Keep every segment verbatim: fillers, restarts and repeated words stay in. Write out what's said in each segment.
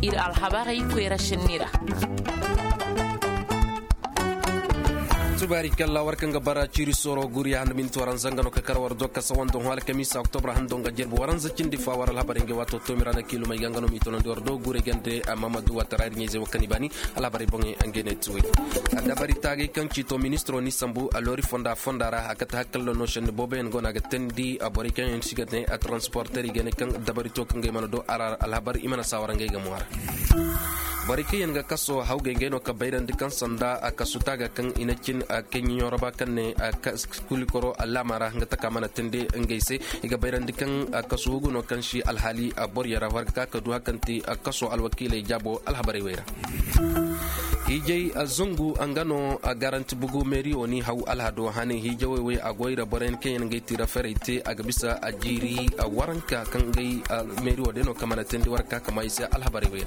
ir alhabari kwera shinira tubari kala warkan gabara chiri soro guri hand min toran zangano ka karwar dokka sawando hal kamisa october hando ngajerbu waran zakin di fa waral habari nge wato tomirana kilo may gangano mi tonon dor do gure gende mamadou watara nyeze wakani bani ala bari bonge angene tuwe anda bari tagi kan chito ministro ni sambu alori fonda fondara akata hakkallo no shende bobe en gona ga tendi abori kan en sigatne a transporter gene kan dabari to kan nge manado ara al habari imana sawara nge gamwara barike yanga kaso hawge ngeno ka bayran dikan sanda akasutaga kan inakin kenyi yoroba kan ne kulikoro alamara ngata kamana tende ngeyse iga bayran dikan akasugo no kan shi alhali abor yara warka ka duha kanti akaso alwakile jabo alhabari wera hijay azungu angano garanti bugu meri oni haw alhado hane hijawe we agoira boren ken ngeti raferite agabisa ajiri waranka kan ngai meri odeno kamana tende warka kamaisa alhabari wera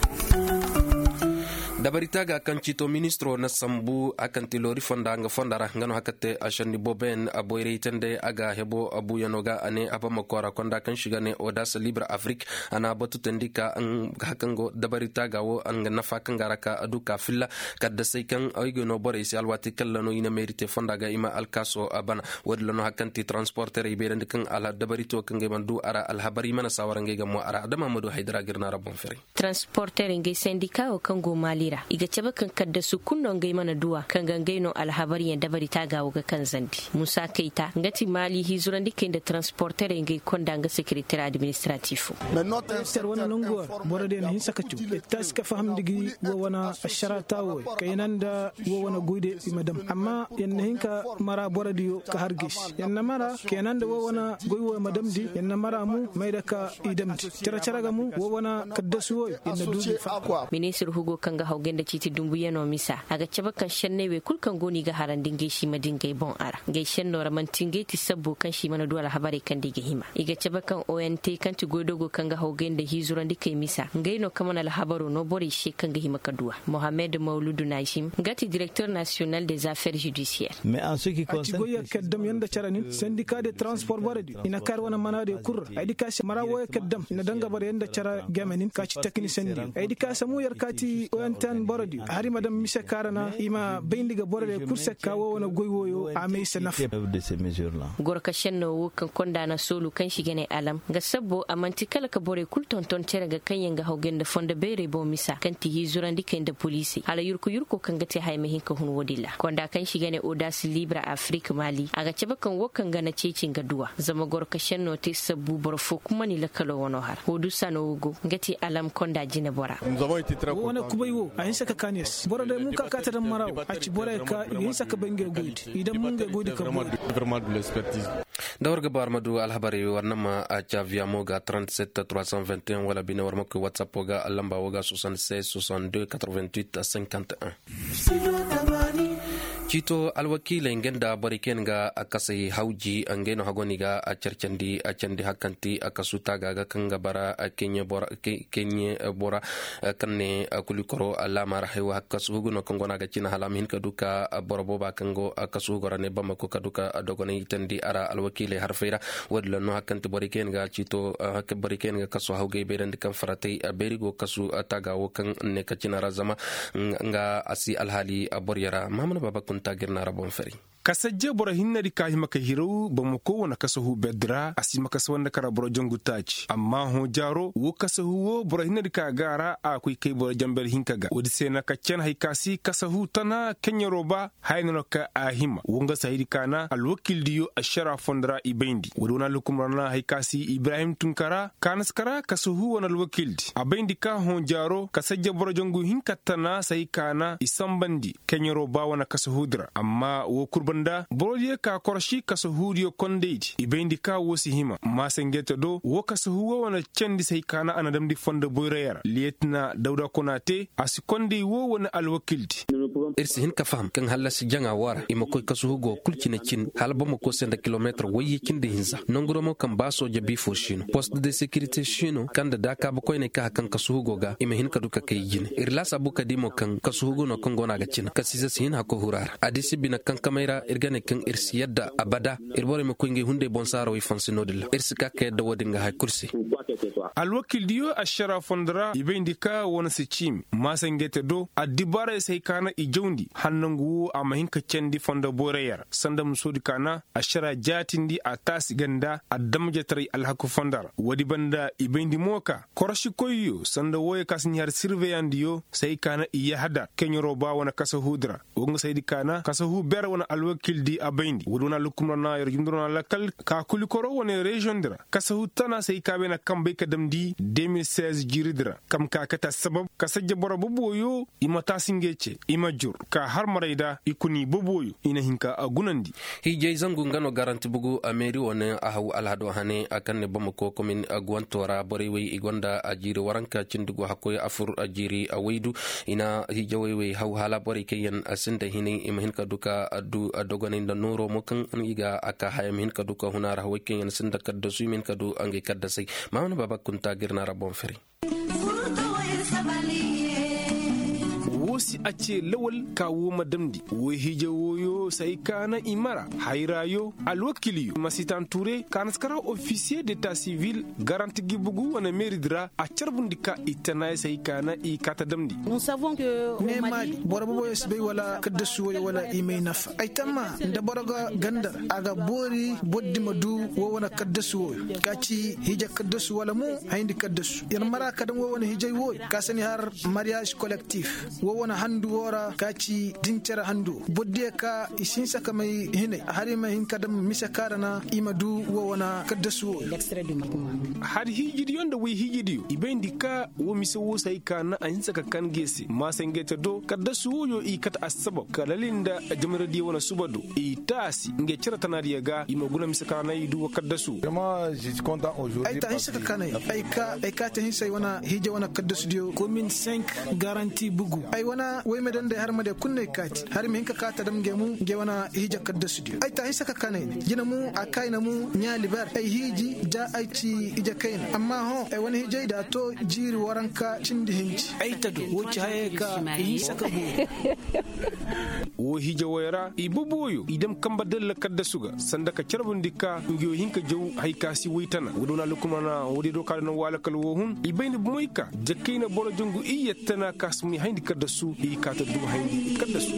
dabaritaga kan cito ministro na sambu akan tilori fonda nga fondara ngano hakate ashani boben aboire tende aga hebo abu yanoga ane apa makora konda kan shigane odas libre afrique ana batu tendika an hakango dabaritaga wo an nafa kan garaka aduka filla kadda sai kan aygo no bore si alwati kallano ina merite fonda ga ima alkaso abana wadlano hakanti transporter iberen kan ala dabarito kan mandu ara alhabari mana sawarange ga mo ara adama madu haidara girna rabon fere transporter nge sindika o kan go mali iga ceba kan kadda su kunnon gai mana duwa kan gangai no alhabari yanda bari ta gawo ga kan zandi musa kaita ngati mali hizuran dikin da transporter ngai konda nga secretary administratif minister wana lungo borade na hinsa kacu tas ka faham digi wo wana asharata wo kainan da wo wana guide madam amma yanna hinka mara boradiyo ka hargis yanna mara kenan da wo wana goiwo madam di yanna mara mu mai da ka idam tira tira ga mu wo wana kadda su wo yanna dubi fa minister hugo kanga genda citi dumbu yano misa aga caba kan shanne we kulkan goni ga harandin geshi madin gai bon ara gai shanno ramantin gai ti sabbo kan shi mana duwala habari kan dige hima iga caba kan O N T kan ti godogo kan ga hawgen da hizuran dikai misa gai no kamana al habaru no bori she kan ga hima kaduwa Mohamed Mauludu Nashim gati directeur national des affaires judiciaires mais en ce qui concerne goya kaddam yanda charanin syndicat de transport baradi ina kar wana manade kur edikasi marawo kaddam ina danga bare yanda chara gamenin ka ci technicien di edikasi mu yarkati O N T tan borodi hari madam mise karana ima bayndiga borode kurse kawo wona goywoyo a meise naf de ces mesures là gorka shenno wukan konda na solu kan shigene alam ga sabbo amanti kala ka bore kulton ton tere ga kanyen ga hawgende fonde bere bo misa kanti hizuran diken da police ala yurku yurku kan gate hayme hinka hun wodilla konda kan shigene odas libre afrique mali aga ceba kan wokan ga na cecin ga duwa zama gorka shenno te sabbu borfo kuma ni lakalo wono har hodu sano go gati alam konda jine bora wona kubaywo ayin saka kanies borode mun ka kata dan maraw aci bore ka yin saka bange gudi idan mun ga gudi ka vraiment de l'expertise dawar ga bar madu alhabari warnama a chavia moga trente-sept trois cent vingt et un wala bina warma ko whatsapp ga alamba woga soixante-seize soixante-deux quatre-vingt-huit cinquante et un cito alwakile ngenda bariken ga akasai hauji angeno hagoniga a cercandi a candi hakanti akasuta ga kanga bara kenya bora kenya bora kanne kulikoro alama rahiwa hakasugo no kongona ga cina halam hin kaduka borobo ba kango akasugo rane bamako kaduka dogone tandi ara alwakile harfeira wadla no hakanti bariken ga cito hak bariken ga kaso hauge berandi kan farate berigo kasu ataga wokan ne kacina razama nga asi alhali aboryara mamana baba tagirna rabon fari kasajje bora hinnadi ka himaka hirawu ba mu kowane kasahu bedra asi makasa wanda kara bora jongu taci amma ho jaro wo kasahu wo bora hinnadi ka gara a kuy kai bora jambel hinkaga wodi sena ka ken hay kasi kasahu tana kenya roba hayno ka a hima wonga sahidi kana al wakil diyo ashara fondra ibendi wodi wana lukumrana hay kasi ibrahim tunkara kanaskara kasahu wana al wakil di abendi ka ho jaro kasajje bora jongu hinkatana sai kana isambandi kenya roba wana kasahu dra amma wo banda bolye ka korshi kasuhudiyo kondeji ibendi ka wosi hima masengete do wo kasuhuwa wana chendi sai kana anadam di fonda boyrayar lietna dauda konate asi konde wo wana alwakilti irsi hin ka faham kan halas janga wara ima koy kasuhugo kulkina kin halba mo ko senda kilometer wayi kin de hinza nongoro mo kan baso je bi fo shino poste de sécurité shino kan da daka ba koy ne ka kan kasuhugo ga ima hin ka duka kay jine irlas abuka dimo kan kasuhugo no kan gona ga cin kasisa sin ha ko hurar adisi bina kan kamera irgane kan irsi yadda abada irbore mo koy ngi hunde bonsaro wi fansino dilla irsi ka ke da wodinga hay kursi alwakil diyo ashara fondra ibendika wona se chim masangete do adibara sai kana ijoundi hannangu amahinka cendi fonda boreyar sanda musodi kana ashara jatindi atas ganda addamje tari alhaku fondar wadi banda ibendi moka koroshi koyo sanda woye kasnyar surveillandiyo sai kana iya hada kenyoro ba wona kasa hudra wonga saydi kana kasa hu ber wona alwakil di abendi wodona lukumna na yor jundona lakal ka kulikoro wona region dira kasa hutana sai kabena kambe kadam di deux mille seize jiridra kam ka kata sabab ka sajja boro boboyo ima tasingece ima jur ka har marayda ikuni boboyo ina hinka agunandi hijay zangu ngano garanti bugu ameri wona ahaw alhado hane akanne bamako komin agwantora borewi igonda ajiri waranka cindugo hakoy afur ajiri awaidu ina hijawewe haw hala bore kayen asinda hini ima hinka duka adu adoganinda noro mokan iga aka hayam hinka duka hunara hawaken sinda kadda sumin kadu ange kadda sai maana baba kunta girna rabon feri wosi ace lawal kawo madamdi wo hijawoyo sai kana imara hayrayo alwakiliyo masitan ture kanaskara officier d'état civil garanti gibugu wana meridra a charbundika itana sai kana i kata damdi nous savons que ne mali borabo yesbe wala kaddasu wala imaynaf aitama nda boroga gandar aga bori boddi madu wo wana kaddasu kaci hija kaddasu wala mu hayndi kaddasu yan mara kadan wo wana hijay wo kasani har mariage collectif wo wana handu wora kaci dincara handu bodde ka isin saka mai hine hari mai hin kadam misakara na imadu wo wana kaddasu har hijidi yonda wi hijidi ibendi ka wo miso sai kana an saka kan gesi ma sangeta do kaddasu yo i kata asbab kalalinda jamaradi wana subado i tasi nge cira tanariya ga imaguna misakara na idu kaddasu vraiment je suis content aujourd'hui ay ta hin saka kana ay ka ay ka ta hin sai wana hije wana kaddasu dio commune cinq garantie bugu ay wana way medan da har made kunne kati har min ka kata dam gemu ge wana hija kaddasu dio ay ta hin saka kana gina mu akai na mu nya libar ay hiji ja ay ci ija kaina amma ho ay wani hijai da to jiri waranka cindi hinci ay ta do wuce haye ka hin saka bu wo hija wayra ibubuyo idam kamba dalla kaddasu ga sanda ka charbundika ngiyo hinka jaw haykasi waytana wodona lukumana wodi do kalno wala kal wo hun ibayni moyka jakkeena boro jongu iyettana kasmi hayndi kaddasu i kata du hayndi kaddasu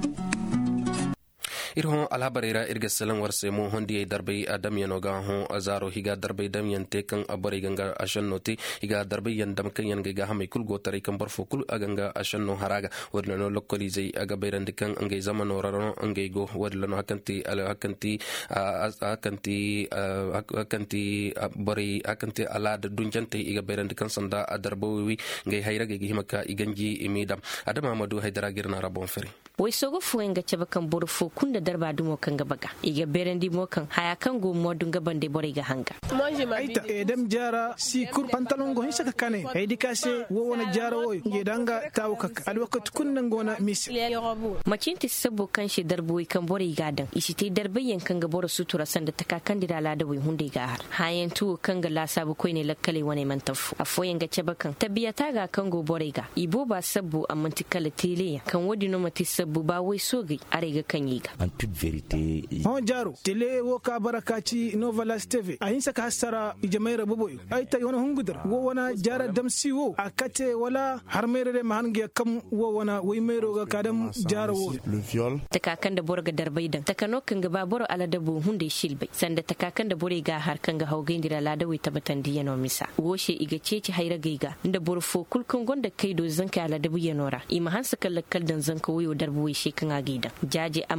irho alhabarira irga salan warse mo hondi ay darbay adam yanoga ho azaro higa darbay dam yante kan abari ganga ashanoti higa darbay yandam kan yanga ga hamay kul gotari kan barfo kul aganga ashanno haraga wadlano lokoli zai aga bayrandi kan angay zamano rarano angay go wadlano hakanti ala hakanti hakanti hakanti bari hakanti ala da dunjante iga bayrandi kan sanda darbawi ngay hayraga gi himaka iganji imidam adam amadu haydara girna rabon feri wai sogo fuenga chaba kan borfo kunda darba dumo kan gabaga iga berendi mo kan haya kan go modun gaban de bore ga hanga aita edem jara si kur pantalon go hisaka kane aydi kase wo wona jara wo nge danga tawka alwaqt kunna ngona mis macinti sabo kan shi darbo kan bore ga dan isite darbe yan kan ga bore sutura sanda taka kan dira la da wai hunde ga har hayan tu kan ga la sabu koi ne lakkale wane man tafu afoyen ga chaba kan tabiyata ga kan go bore ga ibo ba sabo amantikala tele kan wodi no mati sabo ba wai sogi are ga kan yi ga en toute vérité on jaro tele wo ka barakaci novelas tv ayin saka hasara ijamaira boboy ay tay wona hungudar wo wona jara damsi wo akate wala har mere mahange kam wo wona way mero ga kadam jara wo le viol takakan da borga darbaidan takano kan ga baboro ala da bu hunde shilbai sanda takakan da bore ga har kan ga hawgendira la da wi tabatan diyano misa woshe iga ceci hayra gaiga inda borfo kulkun gonda kaido zanka ala da buyanora ima hansa kallakal dan zanka wayo darbu wi she kan agida jaje amma san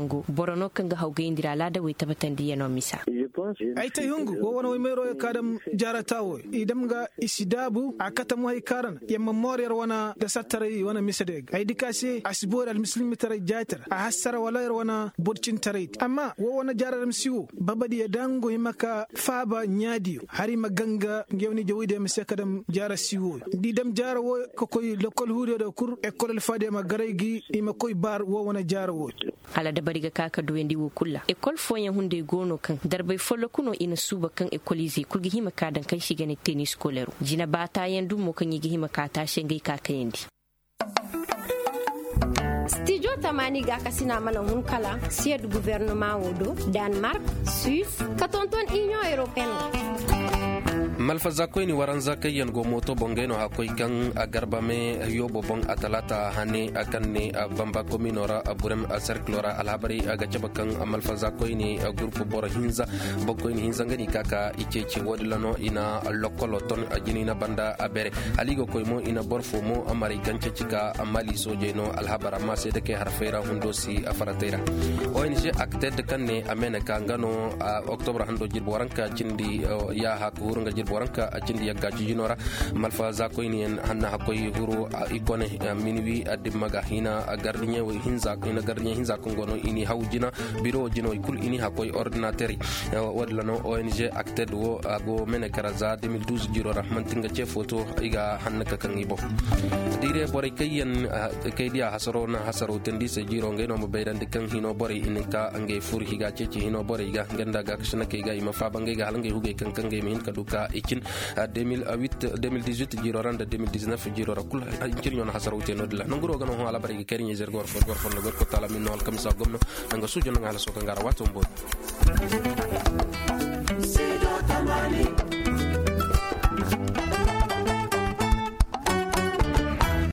wangu borono kanga hawga indira lada wai tabatan diya no misa ai tay hungu wo wana mero ya kadam jaratawo idam ga isidabu akata mu hay karan ya memorial wana da satare wana misade ai dikase asbor al muslimi tare jaitar a hasara wala wana bodcin tare amma wo wana jarar msiwo babadi ya dango himaka faba nyadi hari maganga ngewni jawide mse kadam jara siwo didam jara wo ko koy lokol hude do kur école fade ma garaygi ima koy bar wo wana jara wo ala da bariga kaka do yendi wo kulla école foyen hunde gono kan darbay follo kuno ina suba kan écoliser kulgi hima kadan kan shigane tennis scolaire jina bata yandu mo kan yigi hima kata shengai kaka yendi studio tamani ga kasina mana hun kala sied gouvernement wodo Denmark Suisse katonton Union Européenne malfa zakoy ni waran zakay yan go moto bongeno hakoy kan agarba me yobo bon atalata hane akanne bamba kominora aburem cerclora alhabari aga chabakan malfa zakoy ni groupe bor hinza bokoy ni hinza ngani kaka icheci wodlano ina lokolo ton ajini na banda abere aligo koy mo ina borfo mo amari ganche chika amali sojeno alhabara ma se deke harfeira hundosi afaratera O N G acted kanne amena kangano octobre hando jirbo waranka cindi ya hakur nga jirbo waranka cindi yagga jinora malfa zakoy ni hanna hakoy huru ikone minwi adimaga hina gardien we hinza ina gardien hinza ko ngono ini hawjina biro jino kul ini hakoy ordinateur wadlano O N G acted wo go mena karaza deux mille douze jirora mantinga che photo iga hanna ka kan ibo dire bore kayen kaydiya hasarona hasaro tendi se jiro ngeno mo beyrande kan hino bore ininka ange furi higa cece hino bore iga ganda ga kshana ke ga ima fa bange ga halange huge kan kan ge min kaduka ikin deux mille huit deux mille dix-huit jiro randa deux mille dix-neuf jiro rakul ikin yon hasaro teno dilla ngoro gano ho ala bari ke kerigne zer gor for gor for gor ko tala min nol kamisa gomno nga sujo nga ala so ka ngara wato mbon